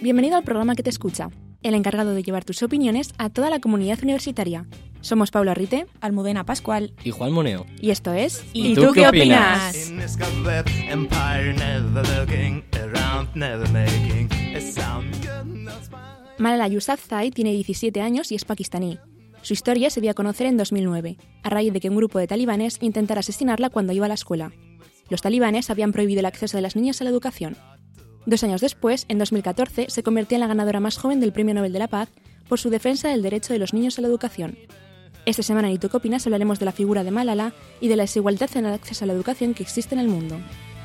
Bienvenido al programa que te escucha, el encargado de llevar tus opiniones a toda la comunidad universitaria. Somos Paula Rite, Almudena Pascual y Juan Moneo. Y esto es... ¿Y tú qué opinas? Malala Yousafzai tiene 17 años y es pakistaní. Su historia se dio a conocer en 2009, a raíz de que un grupo de talibanes intentara asesinarla cuando iba a la escuela. Los talibanes habían prohibido el acceso de las niñas a la educación. 2 años después, en 2014, se convirtió en la ganadora más joven del Premio Nobel de la Paz por su defensa del derecho de los niños a la educación. Esta semana en ¿Y tú qué opinas? Hablaremos de la figura de Malala y de la desigualdad en el acceso a la educación que existe en el mundo.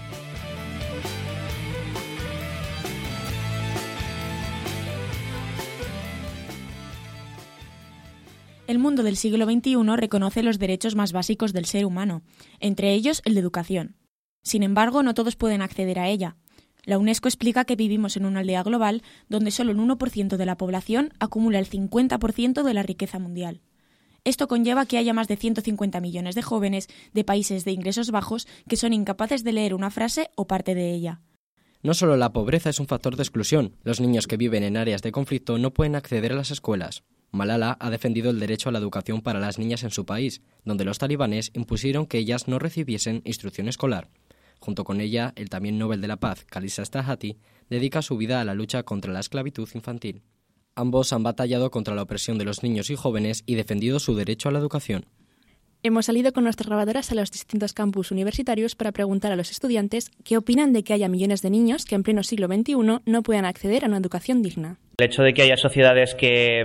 El mundo del siglo XXI reconoce los derechos más básicos del ser humano, entre ellos el de educación. Sin embargo, no todos pueden acceder a ella. La UNESCO explica que vivimos en una aldea global donde solo el 1% de la población acumula el 50% de la riqueza mundial. Esto conlleva que haya más de 150 millones de jóvenes de países de ingresos bajos que son incapaces de leer una frase o parte de ella. No solo la pobreza es un factor de exclusión, los niños que viven en áreas de conflicto no pueden acceder a las escuelas. Malala ha defendido el derecho a la educación para las niñas en su país, donde los talibanes impusieron que ellas no recibiesen instrucción escolar. Junto con ella, el también Nobel de la Paz, Khalisa Stahati, dedica su vida a la lucha contra la esclavitud infantil. Ambos han batallado contra la opresión de los niños y jóvenes y defendido su derecho a la educación. Hemos salido con nuestras grabadoras a los distintos campus universitarios para preguntar a los estudiantes qué opinan de que haya millones de niños que en pleno siglo XXI no puedan acceder a una educación digna. El hecho de que haya sociedades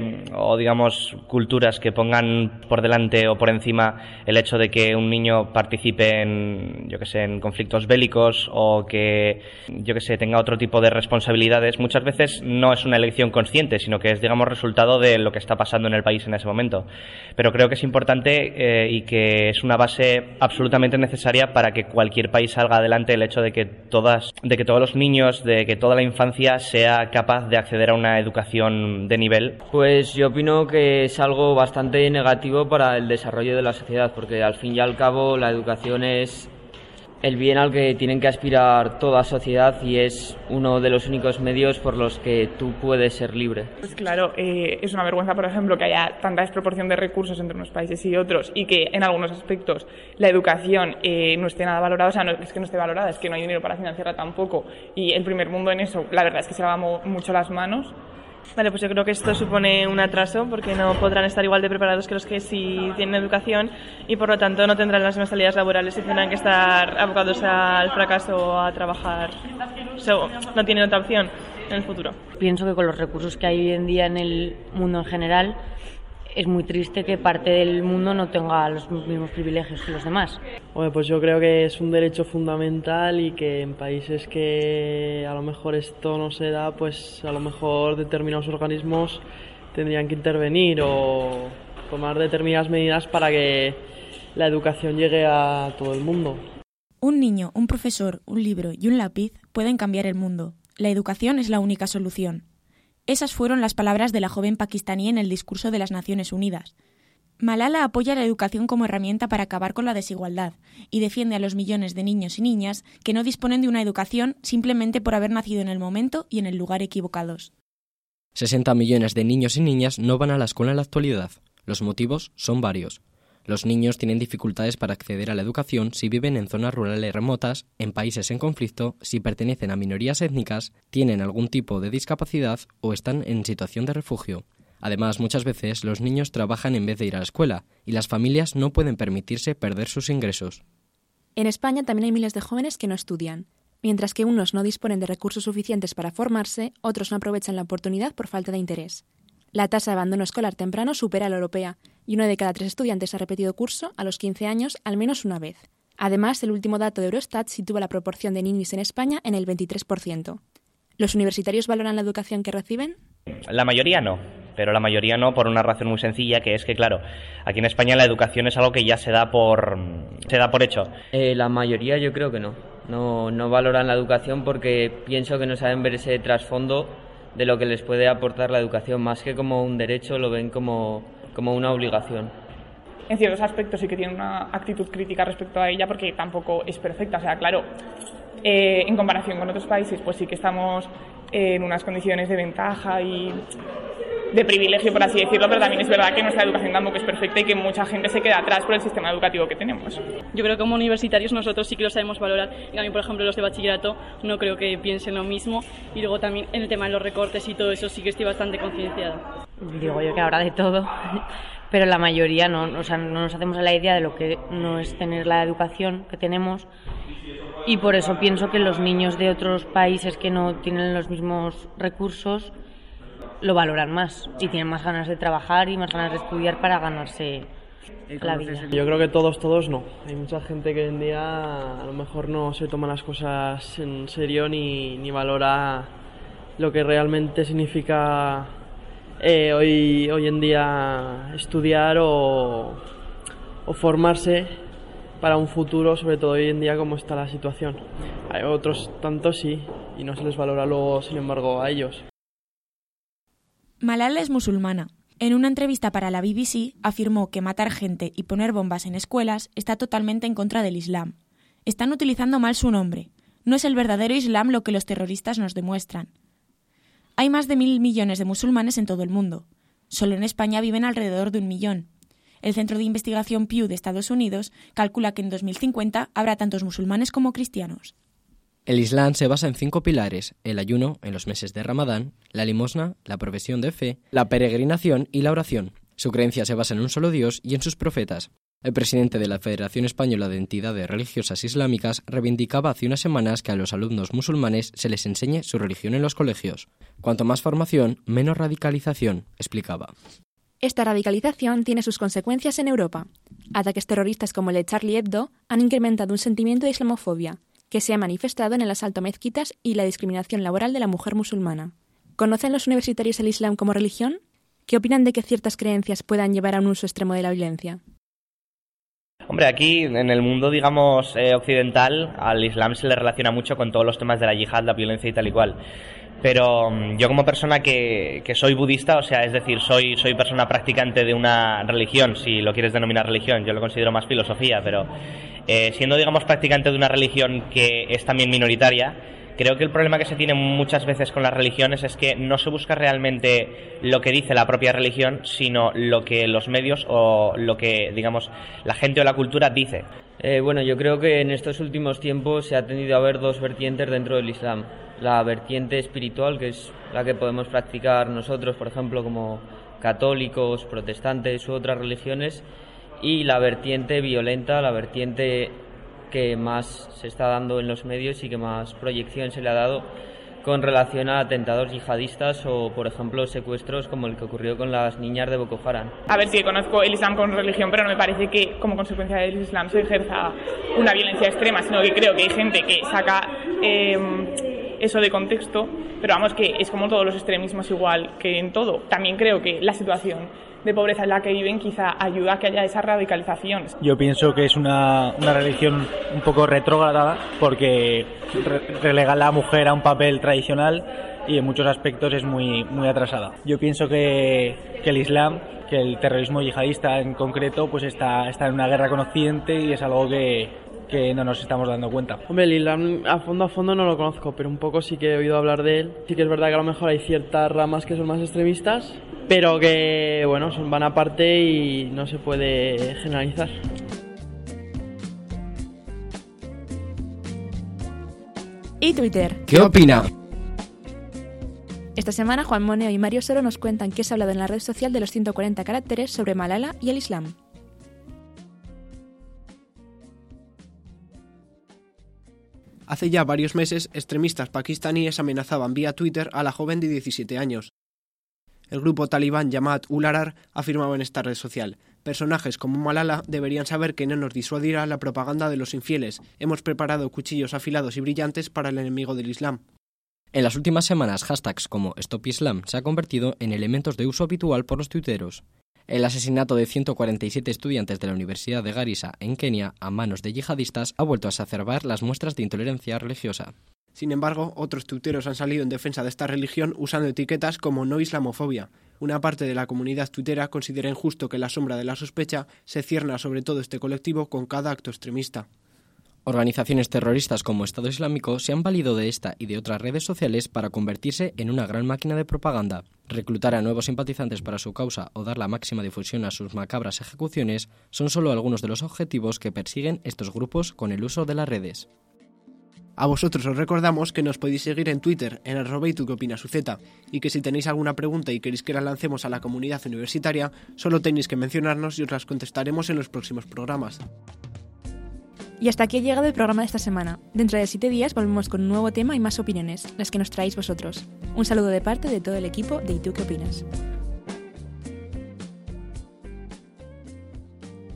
o digamos culturas que pongan por delante o por encima el hecho de que un niño participe en conflictos bélicos o que, tenga otro tipo de responsabilidades, muchas veces no es una elección consciente, sino que es, resultado de lo que está pasando en el país en ese momento. Pero creo que es importante y que es una base absolutamente necesaria para que cualquier país salga adelante el hecho de que todos los niños, de que toda la infancia sea capaz de acceder a una educación de nivel. Pues yo opino que es algo bastante negativo para el desarrollo de la sociedad, porque al fin y al cabo la educación es el bien al que tienen que aspirar toda sociedad y es uno de los únicos medios por los que tú puedes ser libre. Pues claro, es una vergüenza, por ejemplo, que haya tanta desproporción de recursos entre unos países y otros y que en algunos aspectos la educación no esté nada valorada, o sea, no es que no esté valorada, es que no hay dinero para financiarla tampoco y el primer mundo en eso, la verdad es que se lava mucho las manos. Vale, pues yo creo que esto supone un atraso porque no podrán estar igual de preparados que los que sí tienen educación y por lo tanto no tendrán las mismas salidas laborales y tendrán que estar abocados al fracaso o a trabajar. No tienen otra opción en el futuro. Pienso que con los recursos que hay hoy en día en el mundo en general es muy triste que parte del mundo no tenga los mismos privilegios que los demás. Bueno, pues yo creo que es un derecho fundamental y que en países que a lo mejor esto no se da, pues a lo mejor determinados organismos tendrían que intervenir o tomar determinadas medidas para que la educación llegue a todo el mundo. Un niño, un profesor, un libro y un lápiz pueden cambiar el mundo. La educación es la única solución. Esas fueron las palabras de la joven pakistaní en el discurso de las Naciones Unidas. Malala apoya la educación como herramienta para acabar con la desigualdad y defiende a los millones de niños y niñas que no disponen de una educación simplemente por haber nacido en el momento y en el lugar equivocados. 60 millones de niños y niñas no van a la escuela en la actualidad. Los motivos son varios. Los niños tienen dificultades para acceder a la educación si viven en zonas rurales remotas, en países en conflicto, si pertenecen a minorías étnicas, tienen algún tipo de discapacidad o están en situación de refugio. Además, muchas veces los niños trabajan en vez de ir a la escuela y las familias no pueden permitirse perder sus ingresos. En España también hay miles de jóvenes que no estudian. Mientras que unos no disponen de recursos suficientes para formarse, otros no aprovechan la oportunidad por falta de interés. La tasa de abandono escolar temprano supera a la europea y 1 de cada 3 estudiantes ha repetido curso a los 15 años al menos una vez. Además, el último dato de Eurostat sitúa la proporción de ninis en España en el 23%. ¿Los universitarios valoran la educación que reciben? La mayoría no, pero la mayoría no por una razón muy sencilla, que es que, claro, aquí en España la educación es algo que ya se da por hecho. La mayoría yo creo que no valoran la educación porque pienso que no saben ver ese trasfondo de lo que les puede aportar la educación, más que como un derecho, lo ven como una obligación. En ciertos aspectos sí que tienen una actitud crítica respecto a ella porque tampoco es perfecta, o sea, claro, en comparación con otros países pues sí que estamos en unas condiciones de ventaja y de privilegio, por así decirlo, pero también es verdad que nuestra educación tampoco es perfecta y que mucha gente se queda atrás por el sistema educativo que tenemos. Yo creo que como universitarios nosotros sí que lo sabemos valorar. En cambio, por ejemplo, los de bachillerato no creo que piensen lo mismo. Y luego también en el tema de los recortes y todo eso sí que estoy bastante concienciada. Digo yo que habrá de todo, pero la mayoría no nos hacemos a la idea de lo que no es tener la educación que tenemos, y por eso pienso que los niños de otros países que no tienen los mismos recursos lo valoran más y tienen más ganas de trabajar y más ganas de estudiar para ganarse la vida. Yo creo que todos no. Hay mucha gente que hoy en día a lo mejor no se toma las cosas en serio ni valora lo que realmente significa hoy en día estudiar o formarse para un futuro, sobre todo hoy en día como está la situación. Hay otros tantos sí, y no se les valora luego, sin embargo, a ellos. Malala es musulmana. En una entrevista para la BBC afirmó que matar gente y poner bombas en escuelas está totalmente en contra del Islam. Están utilizando mal su nombre. No es el verdadero Islam lo que los terroristas nos demuestran. Hay más de 1.000 millones de musulmanes en todo el mundo. Solo en España viven alrededor de 1 millón. El Centro de Investigación Pew de Estados Unidos calcula que en 2050 habrá tantos musulmanes como cristianos. El Islam se basa en 5 pilares: el ayuno en los meses de Ramadán, la limosna, la profesión de fe, la peregrinación y la oración. Su creencia se basa en un solo Dios y en sus profetas. El presidente de la Federación Española de Entidades Religiosas Islámicas reivindicaba hace unas semanas que a los alumnos musulmanes se les enseñe su religión en los colegios. Cuanto más formación, menos radicalización, explicaba. Esta radicalización tiene sus consecuencias en Europa. Ataques terroristas como el de Charlie Hebdo han incrementado un sentimiento de islamofobia, que se ha manifestado en el asalto a mezquitas y la discriminación laboral de la mujer musulmana. ¿Conocen los universitarios el Islam como religión? ¿Qué opinan de que ciertas creencias puedan llevar a un uso extremo de la violencia? Hombre, aquí en el mundo, digamos, occidental, al Islam se le relaciona mucho con todos los temas de la yihad, la violencia y tal y cual. Pero yo como persona que soy budista, o sea, es decir, soy persona practicante de una religión, si lo quieres denominar religión, yo lo considero más filosofía, pero siendo, digamos, practicante de una religión que es también minoritaria, creo que el problema que se tiene muchas veces con las religiones es que no se busca realmente lo que dice la propia religión, sino lo que los medios o lo que, digamos, la gente o la cultura dice. Bueno, yo creo que en estos últimos tiempos se ha tendido a ver dos vertientes dentro del Islam. La vertiente espiritual, que es la que podemos practicar nosotros, por ejemplo, como católicos, protestantes u otras religiones, y la vertiente violenta, la vertiente que más se está dando en los medios y que más proyección se le ha dado con relación a atentados yihadistas o, por ejemplo, secuestros como el que ocurrió con las niñas de Boko Haram. A ver, sí, conozco el Islam como religión, pero no me parece que como consecuencia del Islam se ejerza una violencia extrema, sino que creo que hay gente que saca eso de contexto, pero vamos, que es como todos los extremismos igual que en todo. También creo que la situación de pobreza en la que viven quizá ayuda a que haya esa radicalización. Yo pienso que es una religión un poco retrógrada porque relega a la mujer a un papel tradicional y en muchos aspectos es muy atrasada. Yo pienso que el Islam, que el terrorismo yihadista en concreto, pues está en una guerra con Occidente y es algo que no nos estamos dando cuenta. Hombre, el Islam a fondo no lo conozco, pero un poco sí que he oído hablar de él. Sí que es verdad que a lo mejor hay ciertas ramas que son más extremistas, pero que, bueno, van aparte y no se puede generalizar. ¿Y Twitter? ¿Qué opina? Esta semana Juan Moneo y Mario Soro nos cuentan qué se ha hablado en la red social de los 140 caracteres sobre Malala y el Islam. Hace ya varios meses, extremistas pakistaníes amenazaban vía Twitter a la joven de 17 años. El grupo talibán Jamaat-ul-Ahrar afirmaba en esta red social: personajes como Malala deberían saber que no nos disuadirá la propaganda de los infieles. Hemos preparado cuchillos afilados y brillantes para el enemigo del Islam. En las últimas semanas, hashtags como Stop Islam se han convertido en elementos de uso habitual por los tuiteros. El asesinato de 147 estudiantes de la Universidad de Garissa, en Kenia, a manos de yihadistas, ha vuelto a exacerbar las muestras de intolerancia religiosa. Sin embargo, otros tuiteros han salido en defensa de esta religión usando etiquetas como no islamofobia. Una parte de la comunidad tuitera considera injusto que la sombra de la sospecha se cierna sobre todo este colectivo con cada acto extremista. Organizaciones terroristas como Estado Islámico se han valido de esta y de otras redes sociales para convertirse en una gran máquina de propaganda. Reclutar a nuevos simpatizantes para su causa o dar la máxima difusión a sus macabras ejecuciones son solo algunos de los objetivos que persiguen estos grupos con el uso de las redes. A vosotros os recordamos que nos podéis seguir en Twitter, en @ituqueopinasuz, y que si tenéis alguna pregunta y queréis que la lancemos a la comunidad universitaria, solo tenéis que mencionarnos y os las contestaremos en los próximos programas. Y hasta aquí ha llegado el programa de esta semana. Dentro de 7 días volvemos con un nuevo tema y más opiniones, las que nos traéis vosotros. Un saludo de parte de todo el equipo de ¿Y tú qué opinas?